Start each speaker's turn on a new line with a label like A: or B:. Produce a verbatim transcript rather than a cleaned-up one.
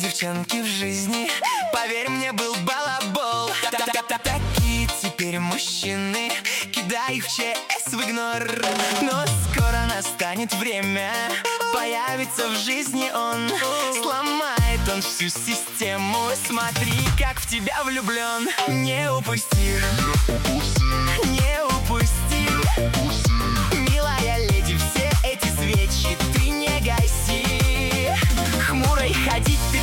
A: девчонки в жизни, поверь мне, был балабол. Такие теперь мужчины, кидай их в ЧС в игнор. Но скоро настанет время, появится в жизни он, сломает он всю систему. Смотри, как в тебя влюблен. Не упусти, не упусти, милая леди, все эти свечи ты не гаси. Хмурой ходить ты